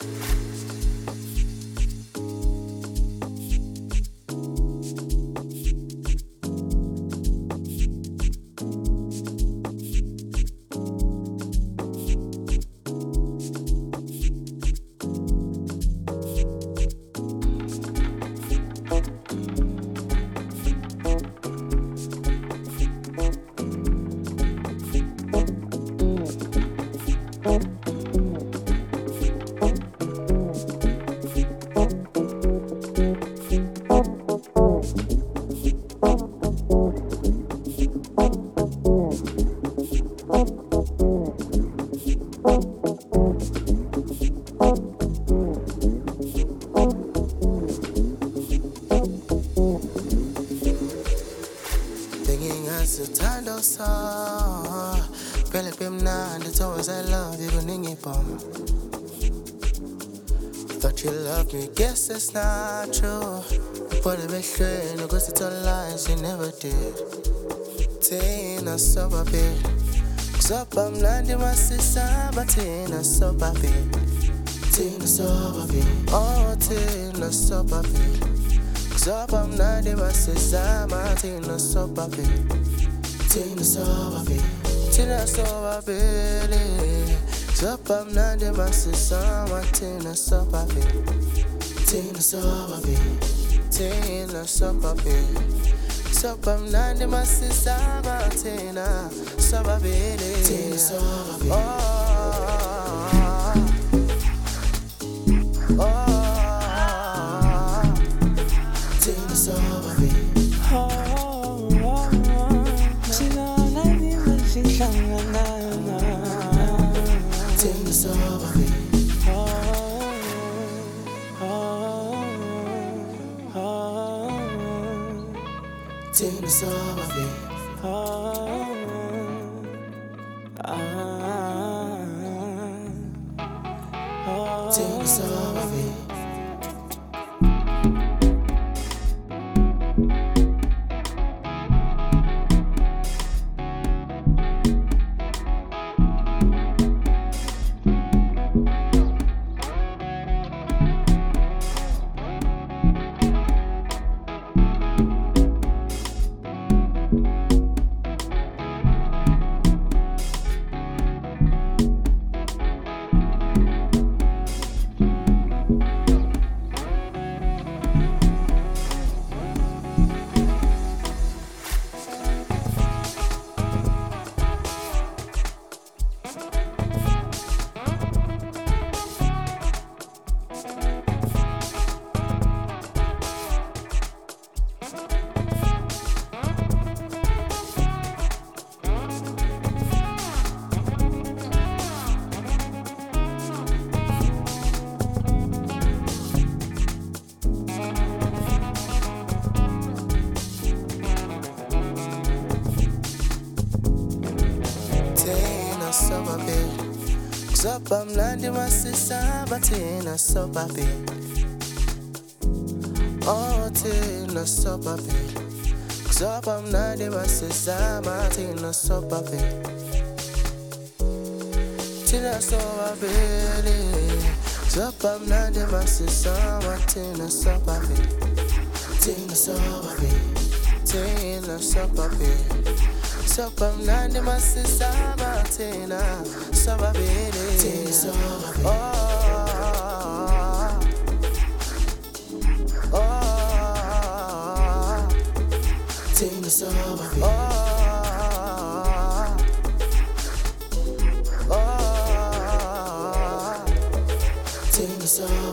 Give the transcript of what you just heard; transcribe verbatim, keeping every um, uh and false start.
Thought you loved me, guess that's not true. But it makes sure no goes to tell lies you never did. Tina so baby, Zopam landi masisa, but Tina so baby. Tina so baby, oh Tina so baby. Zopam landi masisa, but Tina so baby. Tina so baby, Tina so baby. Zopam nande masisa, Tina so baby. Tina so baby, Tina so baby. Zopam nande masisa, Tina so baby. Tina so baby. Oh, oh, Tina so baby. Oh, oh, oh. Tina nande masisa, Tina so baby. Oh, oh, oh, Tina so baby. Oh, ah, Tina so baby. Zopam landi masisa, but Tina so baby. Oh, Tina so baby. Zopam landi masisa, Tina so baby. Tina so baby. Zopam landi masisa, Tina so baby. Tina so baby. Tina so baby. Zopam landi masisa, Tina so baby. Tina so baby. Oh, oh, Tina so baby. Oh, oh, Tina so